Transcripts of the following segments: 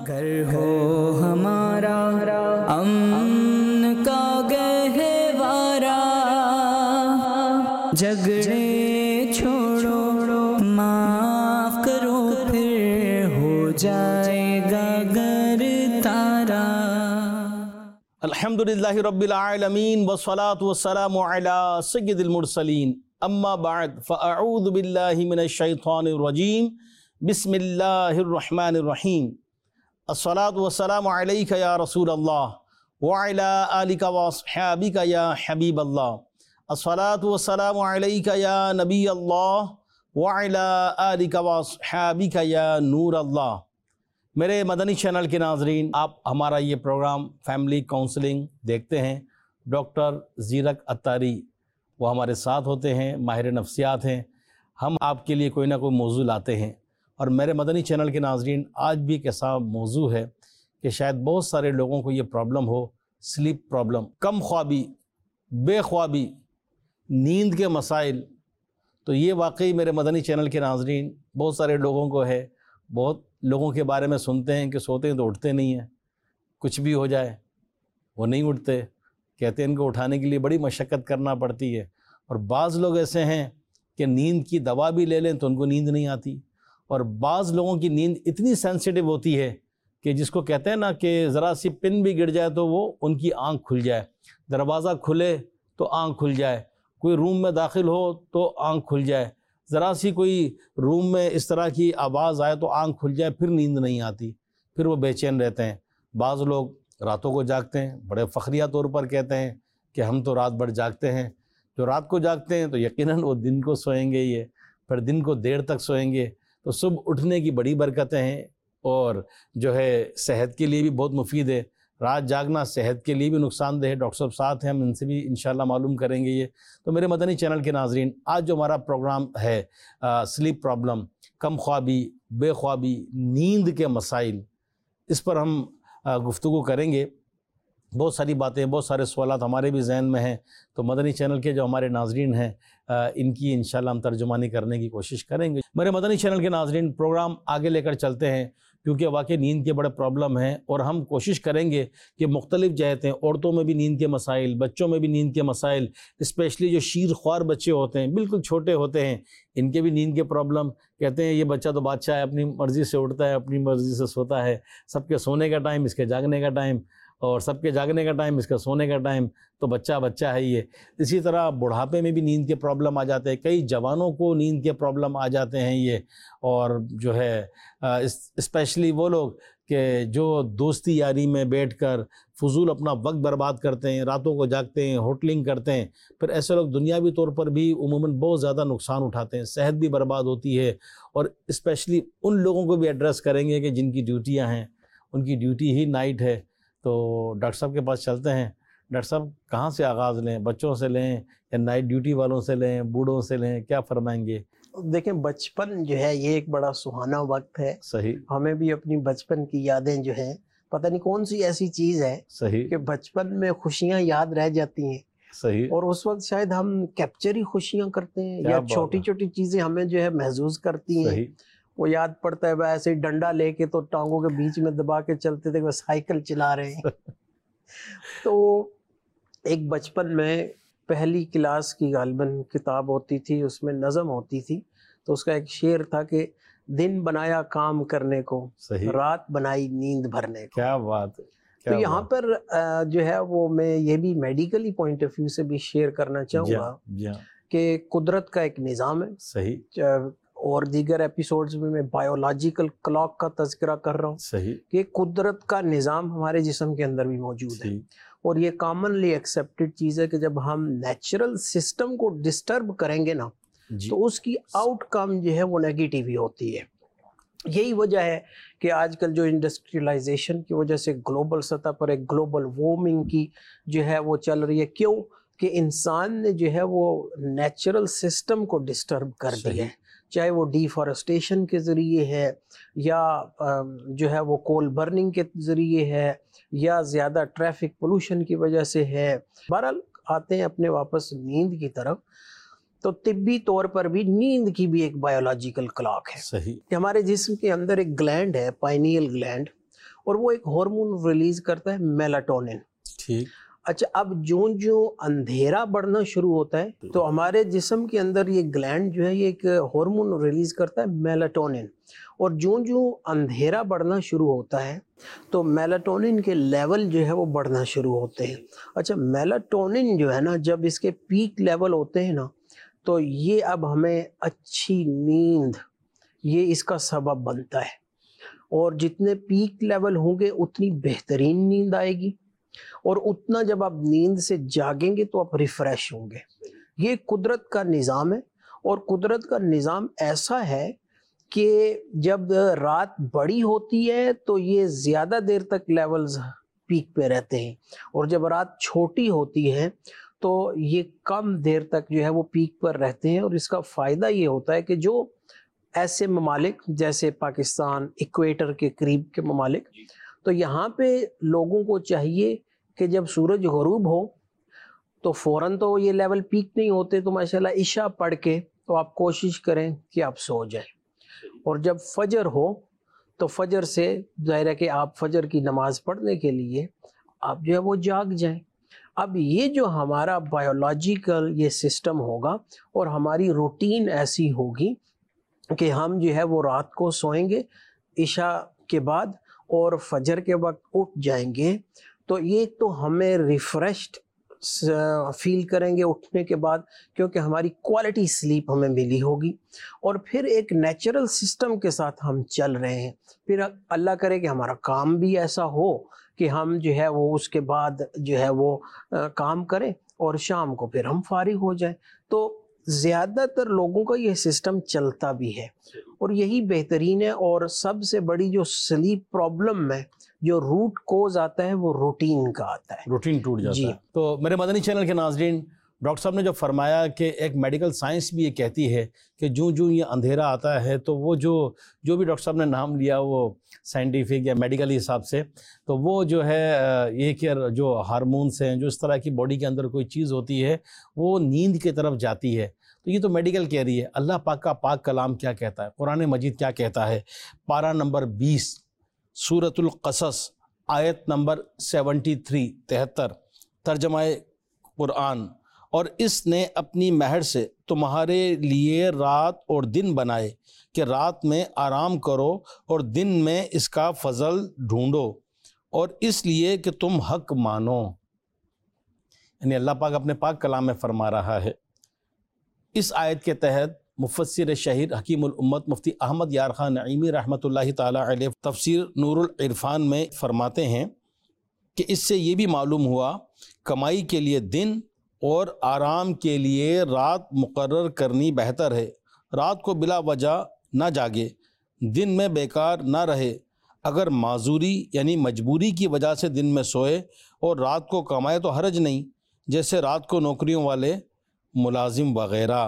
گھر ہو ہمارا امن کا گہوارہ، جھگڑے چھوڑو معاف کرو پھر ہو جائے گا گھر تارا۔ الحمدللہ رب العالمین والصلاة والسلام علی سید المرسلین، اما بعد فاعوذ باللہ من الشیطان الرجیم، بسم اللہ الرحمن الرحیم۔ الصلاة والسلام علیک یا رسول اللہ وعلی آلک واصحابک یا حبیب اللہ۔ الصلاة والسلام علیک یا نبی اللہ وعلی آلک واصحابک یا نور اللہ۔ میرے مدنی چینل کے ناظرین، آپ ہمارا یہ پروگرام فیملی کاؤنسلنگ دیکھتے ہیں۔ ڈاکٹر زیرک اتاری وہ ہمارے ساتھ ہوتے ہیں، ماہر نفسیات ہیں۔ ہم آپ کے لیے کوئی نہ کوئی موضوع لاتے ہیں، اور میرے مدنی چینل کے ناظرین، آج بھی ایک ایسا موضوع ہے کہ شاید بہت سارے لوگوں کو یہ پرابلم ہو، سلیپ پرابلم، کم خوابی، بے خوابی، نیند کے مسائل۔ تو یہ واقعی میرے مدنی چینل کے ناظرین بہت سارے لوگوں کو ہے۔ بہت لوگوں کے بارے میں سنتے ہیں کہ سوتے ہیں تو اٹھتے نہیں ہیں، کچھ بھی ہو جائے وہ نہیں اٹھتے، کہتے ہیں ان کو اٹھانے کے لیے بڑی مشقت کرنا پڑتی ہے۔ اور بعض لوگ ایسے ہیں کہ نیند کی دوا بھی لے لیں تو ان کو نیند نہیں آتی، اور بعض لوگوں کی نیند اتنی سینسیٹیو ہوتی ہے کہ جس کو کہتے ہیں نا کہ ذرا سی پن بھی گر جائے تو وہ ان کی آنکھ کھل جائے، دروازہ کھلے تو آنکھ کھل جائے، کوئی روم میں داخل ہو تو آنکھ کھل جائے، ذرا سی کوئی روم میں اس طرح کی آواز آئے تو آنکھ کھل جائے، پھر نیند نہیں آتی، پھر وہ بے چین رہتے ہیں۔ بعض لوگ راتوں کو جاگتے ہیں، بڑے فخریہ طور پر کہتے ہیں کہ ہم تو رات بھر جاگتے ہیں۔ جو رات کو جاگتے ہیں تو یقیناً وہ دن کو سوئیں گے، یہ پھر دن کو دیر تک سوئیں گے، تو صبح اٹھنے کی بڑی برکتیں ہیں، اور جو ہے صحت کے لیے بھی بہت مفید ہے۔ رات جاگنا صحت کے لیے بھی نقصان دہ ہے۔ ڈاکٹر صاحب ساتھ ہیں، ہم ان سے بھی انشاءاللہ معلوم کریں گے یہ۔ تو میرے مدنی چینل کے ناظرین، آج جو ہمارا پروگرام ہے سلیپ پرابلم، کم خوابی، بے خوابی، نیند کے مسائل، اس پر ہم گفتگو کریں گے۔ بہت ساری باتیں، بہت سارے سوالات ہمارے بھی ذہن میں ہیں، تو مدنی چینل کے جو ہمارے ناظرین ہیں ان کی انشاءاللہ ہم ترجمانی کرنے کی کوشش کریں گے۔ میرے مدنی چینل کے ناظرین، پروگرام آگے لے کر چلتے ہیں، کیونکہ واقعی نیند کے بڑے پرابلم ہیں، اور ہم کوشش کریں گے کہ مختلف جہتیں، عورتوں میں بھی نیند کے مسائل، بچوں میں بھی نیند کے مسائل، اسپیشلی جو شیر خوار بچے ہوتے ہیں، بالکل چھوٹے ہوتے ہیں، ان کے بھی نیند کے پرابلم۔ کہتے ہیں یہ بچہ تو بادشاہ ہے، اپنی مرضی سے اٹھتا ہے، اپنی مرضی سے سوتا ہے، سب کے سونے کا ٹائم اس کے جاگنے کا ٹائم، اور سب کے جاگنے کا ٹائم اس کا سونے کا ٹائم، تو بچہ بچہ ہے یہ۔ اسی طرح بڑھاپے میں بھی نیند کے پرابلم آ جاتے ہیں، کئی جوانوں کو نیند کے پرابلم آ جاتے ہیں یہ، اور جو ہے اسپیشلی وہ لوگ کہ جو دوستی یاری میں بیٹھ کر فضول اپنا وقت برباد کرتے ہیں، راتوں کو جاگتے ہیں، ہوٹلنگ کرتے ہیں، پھر ایسے لوگ دنیاوی طور پر بھی عموماً بہت زیادہ نقصان اٹھاتے ہیں، صحت بھی برباد ہوتی ہے۔ اور اسپیشلی ان لوگوں کو بھی ایڈریس کریں گے کہ جن کی ڈیوٹیاں ہیں، ان کی ڈیوٹی ہی نائٹ ہے۔ تو ڈاکٹر صاحب کے پاس چلتے ہیں۔ ڈاکٹر صاحب کہاں سے آغاز لیں؟ بچوں سے لیں یا نائٹ ڈیوٹی والوں سے لیں، بوڑھوں سے لیں؟ کیا فرمائیں گے؟ دیکھیں، بچپن جو ہے یہ ایک بڑا سہانا وقت ہے۔ صحیح۔ ہمیں بھی اپنی بچپن کی یادیں جو ہیں، پتہ نہیں کون سی ایسی چیز ہے صحیح، کہ بچپن میں خوشیاں یاد رہ جاتی ہیں، صحیح، اور اس وقت شاید ہم کیپچر ہی خوشیاں کرتے ہیں، کیا یا بات چھوٹی ہے۔ چھوٹی چیزیں ہمیں جو ہے محظوظ کرتی ہیں۔ صحیح، وہ یاد پڑتا ہے ایسے ڈنڈا لے کے تو ٹانگوں کے بیچ میں دبا کے چلتے تھے، وہ سائیکل چلا رہے ہیں۔ تو ایک بچپن میں پہلی کلاس کی غالباً کتاب ہوتی تھی، اس میں نظم ہوتی تھی، تو اس کا ایک شعر تھا کہ دن بنایا کام کرنے کو، صحیح، رات بنائی نیند بھرنے کو۔ کیا بات ہے، تو یہاں پر جو ہے وہ میں یہ بھی میڈیکلی پوائنٹ آف ویو سے بھی شیئر کرنا چاہوں گا کہ قدرت کا ایک نظام ہے۔ صحیح، اور دیگر ایپیسوڈز میں بایولوجیکل کلاک کا تذکرہ کر رہا ہوں، صحیح، کہ قدرت کا نظام ہمارے جسم کے اندر بھی موجود ہے، اور یہ کامنلی ایکسیپٹڈ چیز ہے کہ جب ہم نیچرل سسٹم کو ڈسٹرب کریں گے نا، تو اس کی آؤٹ کم جو ہے وہ نیگیٹیو ہی ہوتی ہے۔ یہی وجہ ہے کہ آج کل جو انڈسٹریلائزیشن کی وجہ سے گلوبل سطح پر ایک گلوبل وارمنگ کی جو ہے وہ چل رہی ہے۔ کیوں؟ کہ انسان نے جو ہے وہ نیچرل سسٹم کو ڈسٹرب کر دیا ہے، چاہے وہ ڈیفارسٹیشن کے ذریعے ہے، یا جو ہے وہ کول برننگ کے ذریعے ہے، یا زیادہ ٹریفک پولوشن کی وجہ سے ہے۔ بہرحال آتے ہیں اپنے واپس نیند کی طرف، تو طبی طور پر بھی نیند کی بھی ایک بایولوجیکل کلاک ہے۔ صحیح، کہ ہمارے جسم کے اندر ایک گلینڈ ہے، پائنیل گلینڈ، اور وہ ایک ہارمون ریلیز کرتا ہے میلاٹونن. ٹھیک. اچھا اب جو اندھیرا بڑھنا شروع ہوتا ہے تو ہمارے جسم کے اندر یہ گلینڈ جو ہے یہ ایک ہارمون ریلیز کرتا ہے میلاٹونن, اور جو اندھیرا بڑھنا شروع ہوتا ہے تو میلاٹونن کے لیول جو ہے وہ بڑھنا شروع ہوتے ہیں. اچھا میلاٹونن جو ہے نا جب اس کے پیک لیول ہوتے ہیں نا تو یہ اب ہمیں اچھی نیند یہ اس کا سبب بنتا ہے, اور جتنے پیک لیول ہوں گے اتنی بہترین نیند آئے گی, اور اتنا جب آپ نیند سے جاگیں گے تو آپ ریفریش ہوں گے. یہ قدرت کا نظام ہے, اور قدرت کا نظام ایسا ہے کہ جب رات بڑی ہوتی ہے تو یہ زیادہ دیر تک لیولز پیک پہ رہتے ہیں, اور جب رات چھوٹی ہوتی ہے تو یہ کم دیر تک جو ہے وہ پیک پر رہتے ہیں. اور اس کا فائدہ یہ ہوتا ہے کہ جو ایسے ممالک جیسے پاکستان, ایکویٹر کے قریب کے ممالک, تو یہاں پہ لوگوں کو چاہیے کہ جب سورج غروب ہو تو فوراً تو یہ لیول پیک نہیں ہوتے, تو ماشاءاللہ عشاء پڑھ کے تو آپ کوشش کریں کہ آپ سو جائیں, اور جب فجر ہو تو فجر سے ظاہر ہے کہ آپ فجر کی نماز پڑھنے کے لیے آپ جو ہے وہ جاگ جائیں. اب یہ جو ہمارا بایولوجیکل یہ سسٹم ہوگا اور ہماری روٹین ایسی ہوگی کہ ہم جو ہے وہ رات کو سوئیں گے عشاء کے بعد اور فجر کے وقت اٹھ جائیں گے, تو یہ تو ہمیں ریفریشڈ فیل کریں گے اٹھنے کے بعد, کیونکہ ہماری کوالٹی سلیپ ہمیں ملی ہوگی, اور پھر ایک نیچرل سسٹم کے ساتھ ہم چل رہے ہیں. پھر اللہ کرے کہ ہمارا کام بھی ایسا ہو کہ ہم جو ہے وہ اس کے بعد جو ہے وہ کام کریں اور شام کو پھر ہم فارغ ہو جائیں. تو زیادہ تر لوگوں کا یہ سسٹم چلتا بھی ہے, اور یہی بہترین ہے. اور سب سے بڑی جو سلیپ پرابلم میں جو روٹ کوز آتا ہے وہ روٹین کا آتا ہے, روٹین ٹوٹ جاتا ہے. تو میرے مدنی چینل کے ناظرین, ڈاکٹر صاحب نے جو فرمایا کہ ایک میڈیکل سائنس بھی یہ کہتی ہے کہ جو یہ اندھیرا آتا ہے تو وہ جو بھی ڈاکٹر صاحب نے نام لیا وہ سائنٹیفک یا میڈیکل حساب سے, تو وہ جو ہے یہ کہ جو ہارمونس ہیں, جو اس طرح کی باڈی کے اندر کوئی چیز ہوتی ہے وہ نیند کی طرف جاتی ہے. تو یہ تو میڈیکل کہہ رہی ہے. اللہ پاک کا پاک کلام کیا کہتا ہے, قرآن مجید کیا کہتا ہے؟ پارہ نمبر 20 سورۃ القصص آیت نمبر 73 ترجمہ قرآن, اور اس نے اپنی مہر سے تمہارے لیے رات اور دن بنائے کہ رات میں آرام کرو اور دن میں اس کا فضل ڈھونڈو, اور اس لیے کہ تم حق مانو. یعنی اللہ پاک اپنے پاک کلام میں فرما رہا ہے. اس آیت کے تحت مفسر شہیر حکیم الامت مفتی احمد یار خان نعیمی رحمۃ اللہ تعالی علیہ تفسیر نور العرفان میں فرماتے ہیں کہ اس سے یہ بھی معلوم ہوا کمائی کے لیے دن اور آرام کے لیے رات مقرر کرنی بہتر ہے. رات کو بلا وجہ نہ جاگے, دن میں بیکار نہ رہے. اگر معذوری یعنی مجبوری کی وجہ سے دن میں سوئے اور رات کو کمائے تو حرج نہیں, جیسے رات کو نوکریوں والے ملازم وغیرہ.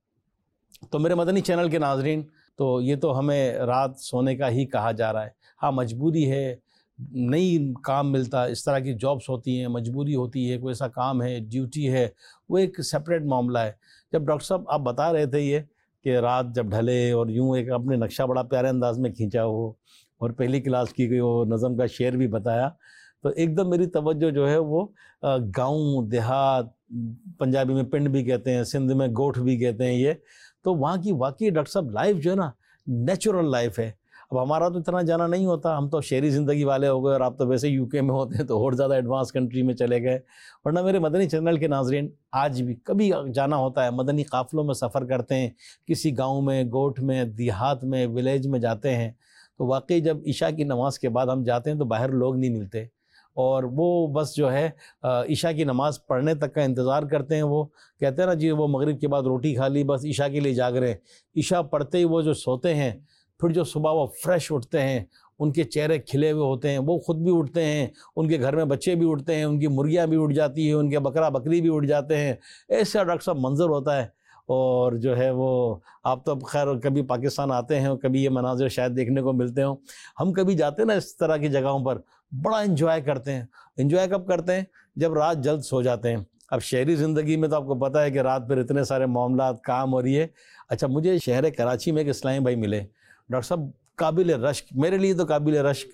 تو میرے مدنی چینل کے ناظرین, تو یہ تو ہمیں رات سونے کا ہی کہا جا رہا ہے. ہاں مجبوری ہے, نہیں کام ملتا, اس طرح کی جابس ہوتی ہیں, مجبوری ہوتی ہے, کوئی ایسا کام ہے, ڈیوٹی ہے, وہ ایک سپریٹ معاملہ ہے. جب ڈاکٹر صاحب آپ بتا رہے تھے یہ کہ رات جب ڈھلے اور یوں ایک اپنے نقشہ بڑا پیارے انداز میں کھینچا ہو اور پہلی کلاس کی گئی وہ نظم کا شعر بھی بتایا, تو ایک دم میری توجہ جو ہے وہ گاؤں دیہات, پنجابی میں پنڈ بھی کہتے ہیں, سندھ میں گوٹھ بھی کہتے ہیں, یہ تو وہاں کی واقعی ڈاکٹر صاحب لائف جو ہے نا نیچرل لائف ہے. اب ہمارا تو اتنا جانا نہیں ہوتا, ہم تو شہری زندگی والے ہو گئے, اور آپ تو ویسے یو کے میں ہوتے ہیں تو اور زیادہ ایڈوانس کنٹری میں چلے گئے. ورنہ میرے مدنی چینل کے ناظرین آج بھی کبھی جانا ہوتا ہے, مدنی قافلوں میں سفر کرتے ہیں, کسی گاؤں میں, گوٹھ میں, دیہات میں, ولیج میں جاتے ہیں, تو واقعی جب عشاء کی نماز کے بعد ہم جاتے ہیں تو باہر لوگ نہیں ملتے, اور وہ بس جو ہے عشاء کی نماز پڑھنے تک کا انتظار کرتے ہیں. وہ کہتے ہیں نا جی وہ مغرب کے بعد روٹی کھا لی, بس عشاء کے لیے جاگ رہے ہیں. عشاء پڑھتے ہی وہ جو سوتے ہیں, پھر جو صبح وہ فریش اٹھتے ہیں, ان کے چہرے کھلے ہوئے ہوتے ہیں, وہ خود بھی اٹھتے ہیں, ان کے گھر میں بچے بھی اٹھتے ہیں, ان کی مرغیاں بھی اٹھ جاتی ہیں, ان کے بکرا بکری بھی اٹھ جاتے ہیں. ایسا ڈاکٹر صاحب منظر ہوتا ہے. اور جو ہے وہ آپ تو خیر کبھی پاکستان آتے ہیں, کبھی یہ مناظر شاید دیکھنے کو ملتے ہوں. ہم کبھی جاتے ہیں نا اس طرح کی جگہوں پر, بڑا انجوائے کرتے ہیں. انجوائے کب کرتے ہیں؟ جب رات جلد سو جاتے ہیں. اب شہری زندگی میں تو آپ کو پتہ ہے کہ رات پھر اتنے سارے معاملات, کام اور یہ. اچھا مجھے شہر کراچی میں ایک اسلامی بھائی ملے ڈاکٹر صاحب, قابل رشک, میرے لیے تو قابل رشک,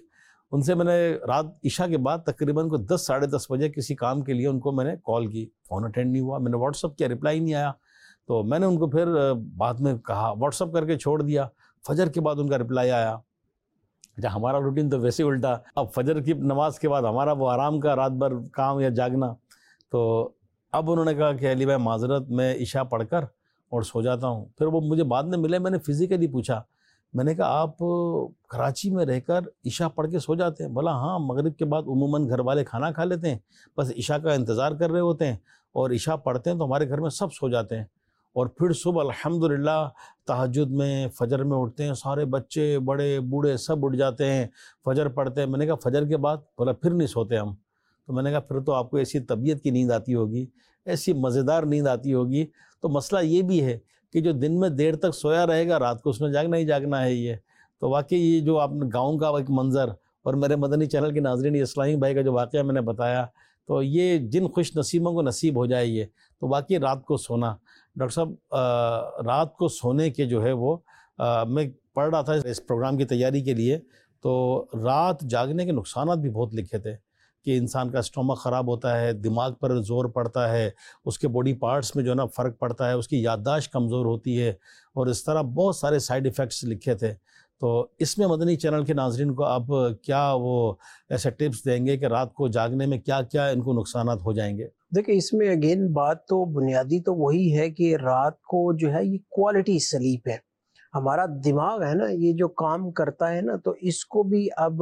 ان سے میں نے رات عشاء کے بعد تقریباً کو 10 ساڑھے 10 بجے کسی کام کے لیے ان کو میں نے کال کی، فون اٹینڈ نہیں ہوا، میں نے واٹس اپ کیا، رپلائی نہیں آیا، تو میں نے ان کو پھر بعد میں کہا، واٹس اپ کر کے چھوڑ دیا، فجر کے بعد ان کا رپلائی آیا۔ اچھا ہمارا روٹین تو ویسے الٹا، اب فجر کی نماز کے بعد ہمارا وہ آرام کا رات بھر کام یا جاگنا، تو اب انہوں نے کہا کہ علی بھائی معذرت میں عشاء پڑھ کر اور سو جاتا ہوں۔ پھر وہ مجھے بعد میں ملے، میں نے فزیکلی پوچھا، میں نے کہا آپ کراچی میں رہ کر عشاء پڑھ کے سو جاتے ہیں؟ بولا ہاں، مغرب کے بعد عموماً گھر والے کھانا کھا لیتے ہیں، بس عشاء کا انتظار کر رہے ہوتے ہیں اور عشاء پڑھتے ہیں تو ہمارے گھر میں سب سو جاتے ہیں، اور پھر صبح الحمدللہ تہجد میں فجر میں اٹھتے ہیں، سارے بچے بڑے بوڑھے سب اٹھ جاتے ہیں، فجر پڑھتے ہیں۔ میں نے کہا فجر کے بعد؟ بولا پھر نہیں سوتے ہم۔ تو میں نے کہا پھر تو آپ کو ایسی طبیعت کی نیند آتی ہوگی، ایسی مزیدار نیند آتی ہوگی۔ تو مسئلہ یہ بھی ہے کہ جو دن میں دیر تک سویا رہے گا، رات کو اس نے جاگنا ہی جاگنا ہے۔ یہ تو واقعی یہ جو آپ نے گاؤں کا ایک منظر، اور میرے مدنی چینل کے ناظرین یہ اسلامی بھائی کا جو واقعہ میں نے بتایا، تو یہ جن خوش نصیبوں کو نصیب ہو جائے یہ، تو واقعی رات کو سونا۔ ڈاکٹر صاحب رات کو سونے کے جو ہے وہ میں پڑھ رہا تھا اس پروگرام کی تیاری کے لیے، تو رات جاگنے کے نقصانات بھی بہت لکھے تھے کہ انسان کا اسٹومک خراب ہوتا ہے، دماغ پر زور پڑتا ہے، اس کے باڈی پارٹس میں جو ہے نا فرق پڑتا ہے، اس کی یادداشت کمزور ہوتی ہے، اور اس طرح بہت سارے سائیڈ ایفیکٹس لکھے تھے۔ تو اس میں مدنی چینل کے ناظرین کو آپ کیا وہ ایسے ٹپس دیں گے کہ رات کو جاگنے میں کیا کیا ان کو نقصانات ہو جائیں گے؟ دیکھیں اس میں اگین بات تو بنیادی تو وہی ہے کہ رات کو جو ہے یہ کوالٹی سلیپ ہے۔ ہمارا دماغ ہے نا، یہ جو کام کرتا ہے نا، تو اس کو بھی اب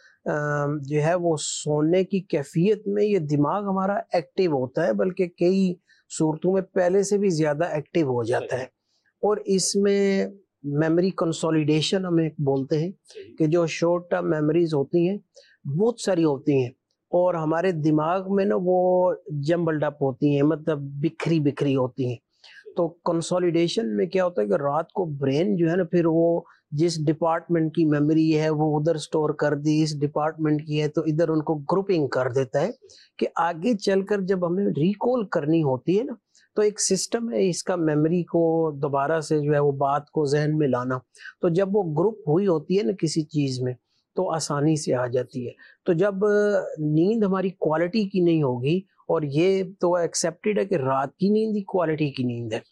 جو ہے وہ سونے کی کیفیت میں یہ دماغ ہمارا ایکٹیو ہوتا ہے، بلکہ کئی صورتوں میں پہلے سے بھی زیادہ ایکٹیو ہو جاتا ہے۔ اور اس میں میموری کنسولیڈیشن ہم ایک بولتے ہیں کہ جو شارٹ ٹرم میموریز ہوتی ہیں بہت ساری ہوتی ہیں، اور ہمارے دماغ میں نا وہ جمبلڈ اپ ہوتی ہیں، مطلب بکھری ہوتی ہیں۔ تو کنسولیڈیشن میں کیا ہوتا ہے کہ رات کو برین جو ہے نا، پھر وہ جس ڈپارٹمنٹ کی میموری ہے وہ ادھر سٹور کر دی، اس ڈپارٹمنٹ کی ہے تو ادھر ان کو گروپنگ کر دیتا ہے کہ آگے چل کر جب ہمیں ریکال کرنی ہوتی ہے نا، تو ایک سسٹم ہے اس کا میموری کو دوبارہ سے جو ہے وہ بات کو ذہن میں لانا۔ تو جب وہ گروپ ہوئی ہوتی ہے نا کسی چیز میں تو آسانی سے آ جاتی ہے۔ تو جب نیند ہماری کوالٹی کی نہیں ہوگی، اور یہ تو ایکسیپٹڈ ہے کہ رات کی نیند ہی کوالٹی کی نیند ہے،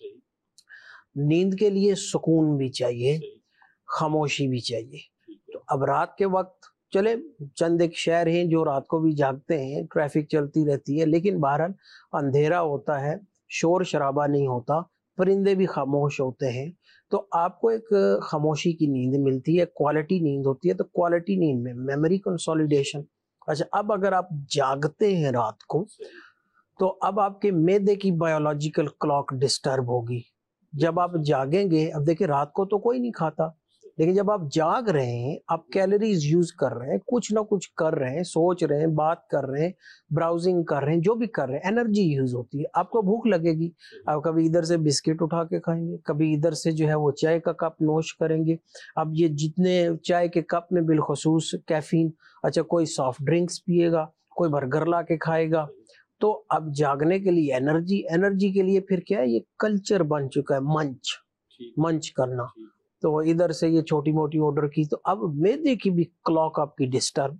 نیند کے لیے سکون بھی چاہیے، خاموشی بھی چاہیے۔ تو اب رات کے وقت چلے چند ایک شہر ہیں جو رات کو بھی جاگتے ہیں، ٹریفک چلتی رہتی ہے، لیکن بہرحال اندھیرا ہوتا ہے، شور شرابہ نہیں ہوتا، پرندے بھی خاموش ہوتے ہیں، تو آپ کو ایک خاموشی کی نیند ملتی ہے، کوالٹی نیند ہوتی ہے۔ تو کوالٹی نیند میں میموری کنسولیڈیشن۔ اچھا اب اگر آپ جاگتے ہیں رات کو، تو اب آپ کے معدے کی بایولوجیکل کلاک ڈسٹرب ہوگی۔ جب آپ جاگیں گے، اب دیکھیں رات کو تو کوئی نہیں کھاتا، لیکن جب آپ جاگ رہے ہیں، آپ کیلوریز یوز کر رہے ہیں، کچھ نہ کچھ کر رہے ہیں، سوچ رہے ہیں، بات کر رہے ہیں، براؤزنگ کر رہے ہیں، جو بھی کر رہے ہیں، انرجی یوز ہوتی ہے، آپ کو بھوک لگے گی، آپ کبھی ادھر سے بسکٹ اٹھا کے کھائیں گے، کبھی ادھر سے جو ہے وہ چائے کا کپ نوش کریں گے۔ اب یہ جتنے چائے کے کپ میں بالخصوص کیفین، اچھا کوئی سافٹ ڈرنکس پیے گا، کوئی برگر لا کے کھائے گا۔ تو اب جاگنے کے لیے انرجی کے لیے پھر کیا ہے، یہ کلچر بن چکا ہے منچ کرنا۔ تو ادھر سے یہ چھوٹی موٹی آرڈر کی، تو اب معدے کی بھی کلاک آپ کی ڈسٹرب۔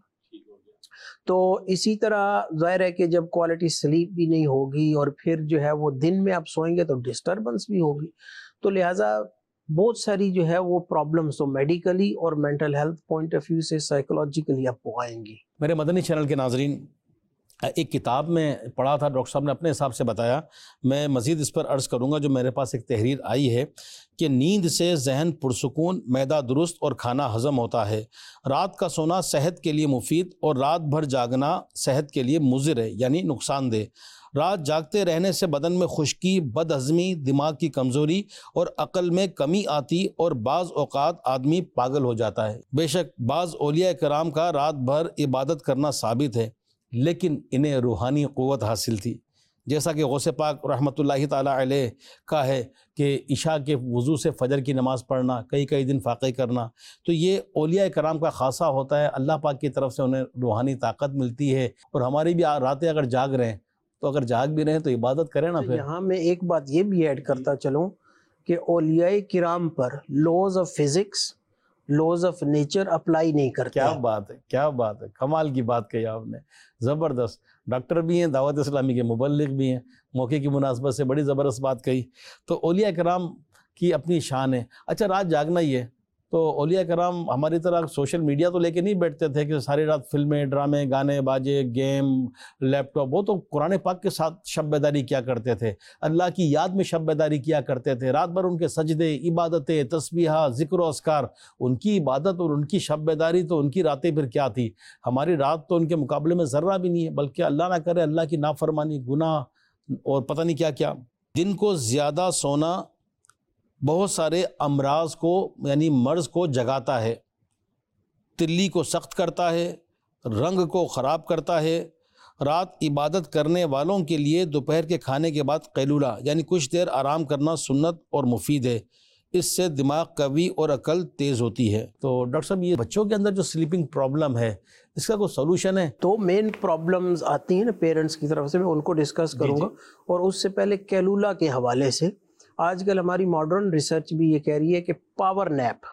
تو اسی طرح ظاہر ہے کہ جب کوالٹی سلیپ بھی نہیں ہوگی، اور پھر جو ہے وہ دن میں آپ سوئیں گے تو ڈسٹربنس بھی ہوگی، تو لہٰذا بہت ساری جو ہے وہ پرابلمس تو میڈیکلی اور mental health point of view سے سائیکولوجیکلی آپ کو آئیں گی۔ میرے مدنی چینل کے ناظرین، ایک کتاب میں پڑھا تھا، ڈاکٹر صاحب نے اپنے حساب سے بتایا، میں مزید اس پر عرض کروں گا، جو میرے پاس ایک تحریر آئی ہے کہ نیند سے ذہن پرسکون، معدہ درست اور کھانا ہضم ہوتا ہے۔ رات کا سونا صحت کے لیے مفید اور رات بھر جاگنا صحت کے لیے مضر ہے، یعنی نقصان دہ۔ رات جاگتے رہنے سے بدن میں خشکی، بد ہضمی، دماغ کی کمزوری اور عقل میں کمی آتی، اور بعض اوقات آدمی پاگل ہو جاتا ہے۔ بے شک بعض اولیاء کرام کا رات بھر عبادت کرنا ثابت ہے، لیکن انہیں روحانی قوت حاصل تھی، جیسا کہ غوث پاک رحمۃ اللہ تعالیٰ علیہ کا ہے کہ عشاء کے وضو سے فجر کی نماز پڑھنا، کئی دن فاقے کرنا، تو یہ اولیاء کرام کا خاصہ ہوتا ہے، اللہ پاک کی طرف سے انہیں روحانی طاقت ملتی ہے۔ اور ہماری بھی راتیں اگر جاگ رہے ہیں تو اگر جاگ بھی رہے ہیں تو عبادت کریں نا۔ پھر یہاں میں ایک بات یہ بھی ایڈ کرتا چلوں کہ اولیاء کرام پر laws of physics laws of nature apply نہیں کرتے. کیا بات ہے، کیا بات ہے، کمال کی بات کہی آپ نے، زبردست. ڈاکٹر بھی ہیں، دعوت اسلامی کے مبلغ بھی ہیں، موقع کی مناسبت سے بڑی زبردست بات کہی. تو اولیاء کرام کی اپنی شان ہے. اچھا، رات جاگنا ہی ہے تو اولیاء کرام ہماری طرح سوشل میڈیا تو لے کے نہیں بیٹھتے تھے کہ ساری رات فلمیں، ڈرامے، گانے باجے، گیم، لیپ ٹاپ. وہ تو قرآن پاک کے ساتھ شب بیداری کیا کرتے تھے، اللہ کی یاد میں شب بیداری کیا کرتے تھے. رات بھر ان کے سجدے، عبادتیں، تسبیحات، ذکر و اذکار. ان کی عبادت اور ان کی شب بیداری تو ان کی راتیں پھر کیا تھی. ہماری رات تو ان کے مقابلے میں ذرہ بھی نہیں ہے، بلکہ اللہ نہ کرے اللہ کی نافرمانی، گناہ اور پتہ نہیں کیا کیا. دن کو زیادہ سونا بہت سارے امراض کو یعنی مرض کو جگاتا ہے، تلی کو سخت کرتا ہے، رنگ کو خراب کرتا ہے. رات عبادت کرنے والوں کے لیے دوپہر کے کھانے کے بعد قیلولہ یعنی کچھ دیر آرام کرنا سنت اور مفید ہے. اس سے دماغ قوی اور عقل تیز ہوتی ہے. تو ڈاکٹر صاحب، یہ بچوں کے اندر جو سلیپنگ پرابلم ہے، اس کا کوئی سولوشن ہے؟ تو مین پرابلمز آتی ہیں نا پیرنٹس کی طرف سے، میں ان کو ڈسکس کروں گا. اور اس سے پہلے کیلولا کے حوالے سے آج کل ہماری ماڈرن ریسرچ بھی یہ کہہ رہی ہے کہ پاور نیپ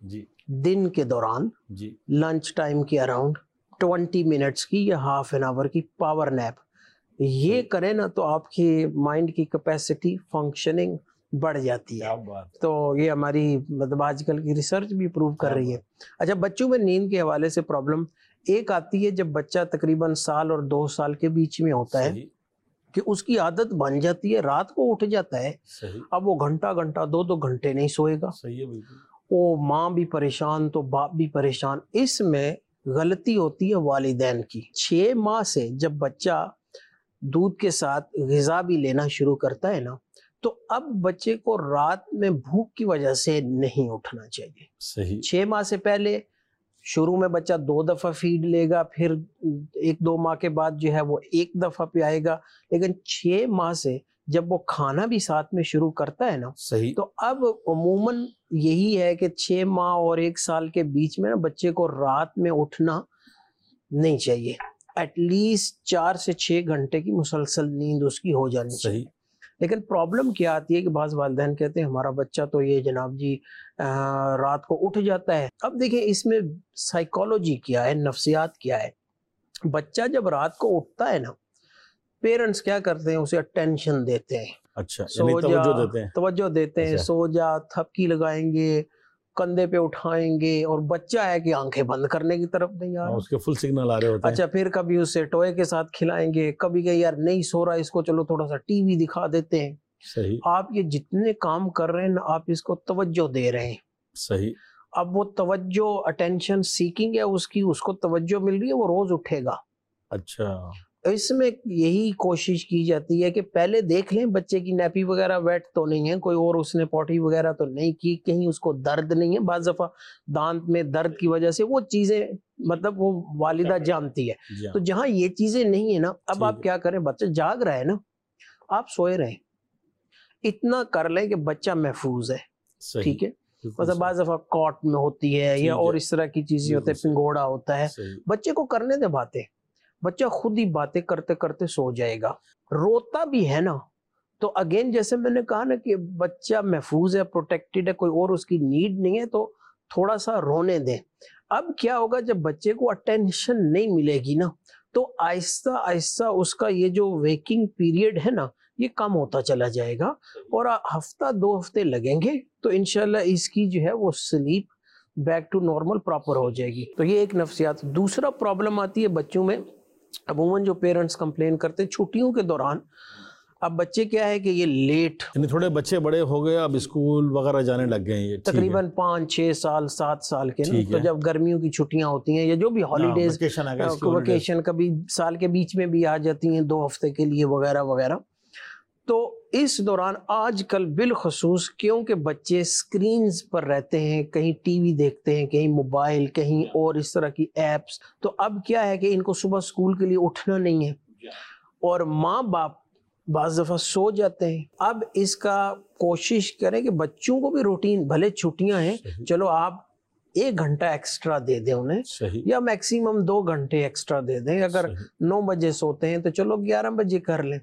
دن کے دوران لنچ ٹائم کے اراؤنڈ 20 منٹس کی یا ہاف این آور کی پاور نیپ یہ کریں نا تو آپ کی مائنڈ کی کیپیسٹی فنکشننگ بڑھ جاتی ہے. تو یہ ہماری مطلب آج کل کی ریسرچ بھی پروو کر رہی ہے. اچھا، بچوں میں نیند کے حوالے سے پرابلم ایک آتی ہے جب بچہ تقریباً سال اور 2 سال کے بیچ میں ہوتا ہے کہ اس کی عادت بن جاتی ہے، رات کو اٹھ جاتا ہے. اب وہ گھنٹہ 2 گھنٹے نہیں سوئے گا. وہ ماں بھی پریشان تو باپ بھی پریشان. اس میں غلطی ہوتی ہے والدین کی. 6 ماہ سے جب بچہ دودھ کے ساتھ غذا بھی لینا شروع کرتا ہے نا، تو اب بچے کو رات میں بھوک کی وجہ سے نہیں اٹھنا چاہیے. 6 ماہ سے پہلے شروع میں بچہ 2 دفعہ فیڈ لے گا، پھر 1-2 ماہ کے بعد جو ہے وہ 1 دفعہ پہ آئے گا. لیکن 6 ماہ سے جب وہ کھانا بھی ساتھ میں شروع کرتا ہے نا، تو اب عموماً یہی ہے کہ 6 ماہ اور 1 سال کے بیچ میں نا بچے کو رات میں اٹھنا نہیں چاہیے. ایٹ لیسٹ 4 سے 6 گھنٹے کی مسلسل نیند اس کی ہو جانی چاہیے. لیکن پرابلم کیا آتی ہے کہ بعض والدین کہتے ہیں ہمارا بچہ تو یہ جناب جی رات کو اٹھ جاتا ہے. اب دیکھیں اس میں سائیکالوجی کیا ہے، نفسیات کیا ہے. بچہ جب رات کو اٹھتا ہے نا، پیرنٹس کیا کرتے ہیں، اسے اٹینشن دیتے ہیں. اچھا، توجہ دیتے ہیں. سو جا، تھپکی لگائیں گے، کندھے پہ اٹھائیں گے، اور بچہ ہے کہ آنکھیں بند کرنے کی طرف نہیں آ رہا، اس کے فل سگنل آ رہے ہوتے ہیں. اچھا، پھر کبھی اسے ٹوئے کے ساتھ کھلائیں گے، کبھی کہ یار نہیں سو رہا، اس کو چلو تھوڑا سا ٹی وی دکھا دیتے ہیں. آپ یہ جتنے کام کر رہے ہیں نا، آپ اس کو توجہ دے رہے ہیں. اب وہ توجہ اٹینشن سیکنگ ہے اس کو توجہ مل رہی ہے، وہ روز اٹھے گا. اچھا، اس میں یہی کوشش کی جاتی ہے کہ پہلے دیکھ لیں بچے کی نیپی وغیرہ ویٹ تو نہیں ہے، کوئی اور اس نے پوٹی وغیرہ تو نہیں کی، کہیں اس کو درد نہیں ہے. بعض دفعہ دانت میں درد کی وجہ سے وہ چیزیں مطلب وہ والدہ جانتی ہے. تو جہاں یہ چیزیں نہیں ہیں نا، اب آپ کیا کریں، بچہ جاگ رہا ہے نا، آپ سوئے رہیں، اتنا کر لیں کہ بچہ محفوظ ہے. ٹھیک ہے، مطلب بعض دفعہ کاٹ میں ہوتی ہے یا اور اس طرح کی چیزیں ہوتے ہیں، پنگوڑا ہوتا ہے. بچے کو کرنے دے باتیں، بچہ خود ہی باتیں کرتے کرتے سو جائے گا. روتا بھی ہے نا تو اگین جیسے میں نے کہا نا کہ بچہ محفوظ ہے، پروٹیکٹڈ ہے، کوئی اور اس کی نیڈ نہیں ہے، تو تھوڑا سا رونے دیں. اب کیا ہوگا، جب بچے کو اٹینشن نہیں ملے گی نا، تو آہستہ آہستہ اس کا یہ جو ویکنگ پیریڈ ہے نا، یہ کم ہوتا چلا جائے گا، اور ہفتہ 2 ہفتے لگیں گے تو انشاءاللہ اس کی جو ہے وہ sleep back to normal proper ہو جائے گی. تو یہ ایک نفسیات. دوسرا پرابلم آتی ہے بچوں میں، عموماً جو پیرنٹس کمپلین کرتے ہیں چھٹیوں کے دوران. اب بچے کیا ہے کہ یہ لیٹ، یعنی تھوڑے بچے بڑے ہو گئے، اب اسکول وغیرہ جانے لگ گئے ہیں، تقریباً 5-6 سال 7 سال کے نا، تو جب گرمیوں کی چھٹیاں ہوتی ہیں یا جو بھی ہالیڈیز، ویکیشن کبھی سال کے بیچ میں بھی آ جاتی ہیں 2 ہفتے کے لیے وغیرہ وغیرہ، تو اس دوران آج کل بالخصوص کیونکہ بچے سکرینز پر رہتے ہیں، کہیں ٹی وی دیکھتے ہیں، کہیں موبائل، کہیں اور اس طرح کی ایپس، تو اب کیا ہے کہ ان کو صبح اسکول کے لیے اٹھنا نہیں ہے، اور ماں باپ بعض دفعہ سو جاتے ہیں. اب اس کا کوشش کریں کہ بچوں کو بھی روٹین، بھلے چھٹیاں ہیں، چلو آپ 1 گھنٹہ ایکسٹرا دے دیں انہیں، یا میکسیمم 2 گھنٹے ایکسٹرا دے دیں. اگر 9 بجے سوتے ہیں تو چلو 11 بجے کر لیں،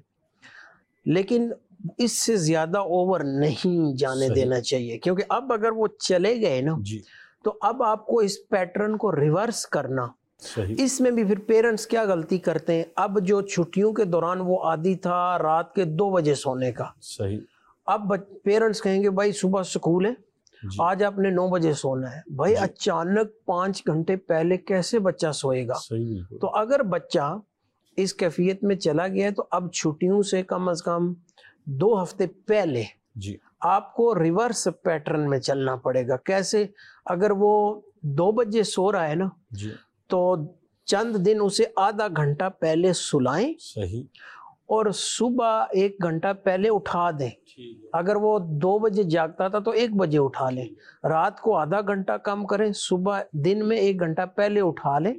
لیکن اس سے زیادہ اوور نہیں جانے دینا چاہیے. کیونکہ اب اگر وہ چلے گئے نا تو اب آپ کو اس پیٹرن کو ریورس کرنا. صحیح. اس میں بھی پھر پیرنٹس کیا غلطی کرتے ہیں, اب جو چھٹیوں کے دوران وہ عادی تھا رات کے 2 بجے سونے کا, صحیح. اب پیرنٹس کہیں گے بھائی صبح سکول ہے, آج آپ نے 9 بجے سونا ہے. بھائی اچانک 5 گھنٹے پہلے کیسے بچہ سوئے گا؟ صحیح. تو اگر بچہ اس کیفیت میں چلا گیا ہے تو اب چھٹیوں سے کم از کم 2 ہفتے پہلے جی آپ کو ریورس پیٹرن میں چلنا پڑے گا. کیسے؟ اگر وہ 2 بجے سو رہا ہے نا, جی تو چند دن اسے آدھا گھنٹہ پہلے سلائیں صحیح. اور صبح 1 گھنٹہ پہلے اٹھا دیں. اگر وہ 2 بجے جاگتا تھا تو 1 بجے اٹھا لیں. رات کو آدھا گھنٹہ کم کریں, صبح دن میں 1 گھنٹہ پہلے اٹھا لیں.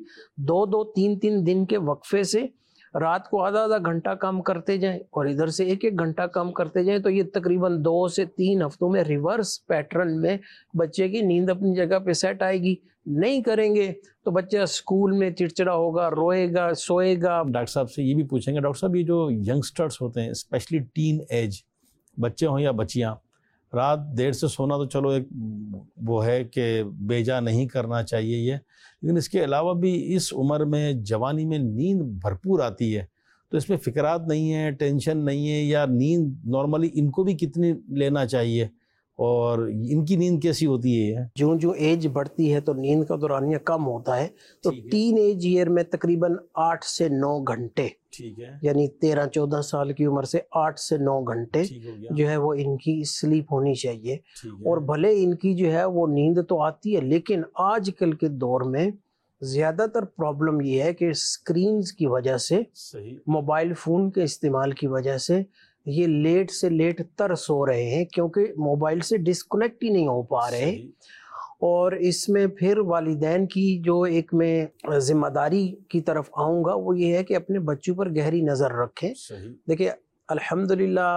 2-3 دن کے وقفے سے رات کو آدھا گھنٹہ کم کرتے جائیں اور ادھر سے 1 گھنٹہ کم کرتے جائیں, تو یہ تقریباً 2 سے 3 ہفتوں میں ریورس پیٹرن میں بچے کی نیند اپنی جگہ پہ سیٹ آئے گی. نہیں کریں گے تو بچہ اسکول میں چڑچڑا ہوگا, روئے گا, سوئے گا. ڈاکٹر صاحب سے یہ بھی پوچھیں گے, ڈاکٹر صاحب یہ جو ینگسٹرس ہوتے ہیں اسپیشلی ٹین ایج بچے ہوں یا بچیاں, رات دیر سے سونا تو چلو ایک وہ ہے کہ بیجا نہیں کرنا چاہیے یہ, لیکن اس کے علاوہ بھی اس عمر میں جوانی میں نیند بھرپور آتی ہے, تو اس میں فکرات نہیں ہیں, ٹینشن نہیں ہے, یا نیند نارملی ان کو بھی کتنی لینا چاہیے اور ان کی نیند کیسی ہوتی ہے؟ جو ایج بڑھتی ہے تو نیند کا دورانیہ کم ہوتا ہے. تو ٹین ایج ایئر میں تقریباً 8 سے 9 گھنٹے, ٹھیک ہے, یعنی 13-14 سال کی عمر سے 8 سے 9 گھنٹے جو ہے وہ ان کی سلیپ ہونی چاہیے. اور بھلے ان کی جو ہے وہ نیند تو آتی ہے, لیکن آج کل کے دور میں زیادہ تر پرابلم یہ ہے کہ اسکرینز کی وجہ سے, موبائل فون کے استعمال کی وجہ سے یہ لیٹ سے لیٹ تر سو رہے ہیں, کیونکہ موبائل سے ڈسکنیکٹ ہی نہیں ہو پا رہے. اور اس میں پھر والدین کی جو ایک میں ذمہ داری کی طرف آؤں گا وہ یہ ہے کہ اپنے بچوں پر گہری نظر رکھیں. دیکھیں الحمدللہ